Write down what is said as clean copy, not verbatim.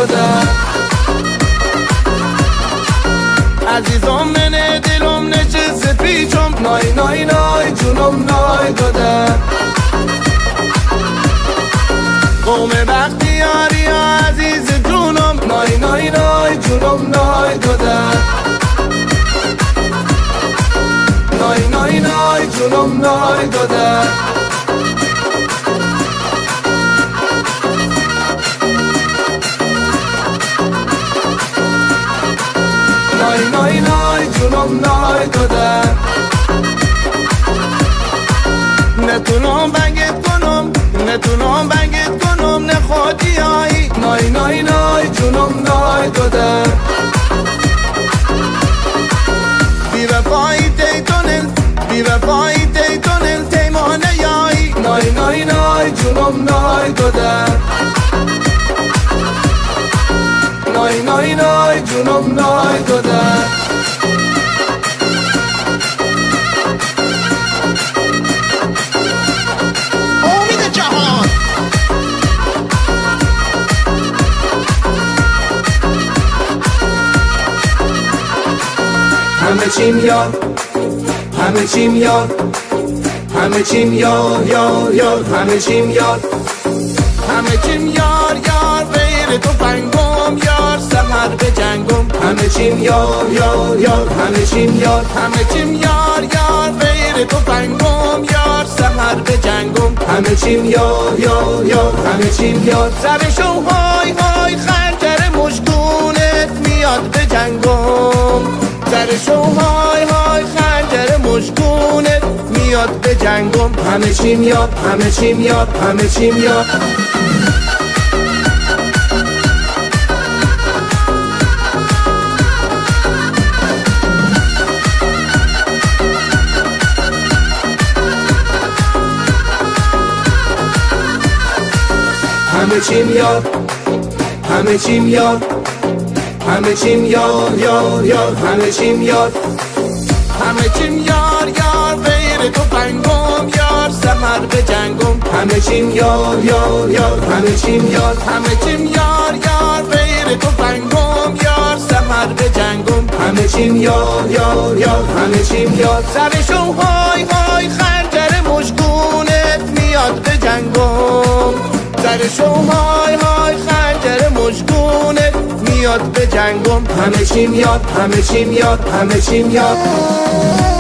دادن عزیزم من دلم نشسته پیچم نای نای نای جونم نای دادن قوم بختیاری عزیز جونم نای نای نای جونم نای دادن نای نای نای جونم نای دادن نای نای نای جونم نای دادن نتونم بنگت کنم نتونم بنگت کنم نخوادی آیی نای نای نای جونم نای دادن بی وفایی تیتونل بی وفایی تیتونل تیمانه یایی نای نای نای جونم نای دادن نای نای نای جونم نای دادن امید جهان همه چیم یار همه چیم یار همه چیم یار یار یار همه چیم یار همه چیم یار یار غیر تو پنگم یار سحر به جنگم همه چیم یار یار یار همه چیم یار همه چیم یار یار غیر تو پنگم یار سحر به جنگم همه چیم یار یار یار همه چیم یار سرشو های های خنجر مشکونت میاد به جنگم سرشو های های خنجر مشکونت میاد به جنگم همه چیم یار همه چیم یار همه چیم یار همه چیم یار همه چیم یار همه چیم یار یار یار همه چیم یار همه چیم یار یار غیر تو پنگم یار سحر به جنگم همه چیم یار یار یار همه چیم یار همه چیم یار یار غیر تو پنگم یار سحر به جنگم همه چیم یار یار یار همه چیم یار سرشو های های خنجر مشکونت میاد به جنگم سرشو های های خنجر مشکونت میاد به جنگم همه چیم یاد همه چیم یاد همه چیم یاد